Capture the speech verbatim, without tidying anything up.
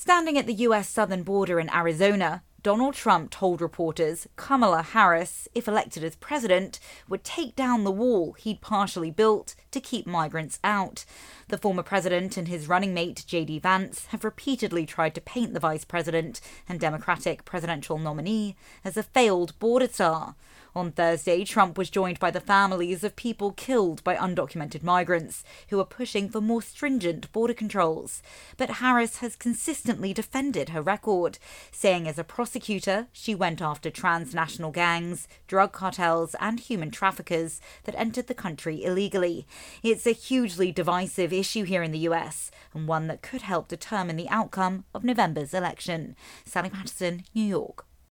Standing at the U S southern border in Arizona, Donald Trump told reporters Kamala Harris, if elected as president, would take down the wall he'd partially built to keep migrants out. The former president and his running mate J D Vance have repeatedly tried to paint the vice president and Democratic presidential nominee as a failed border czar. On Thursday, Trump was joined by the families of people killed by undocumented migrants who are pushing for more stringent border controls. But Harris has consistently defended her record, saying as a prosecutor, she went after transnational gangs, drug cartels, and human traffickers that entered the country illegally. It's a hugely divisive issue here in the U S, and one that could help determine the outcome of November's election. Sally Patterson, New York.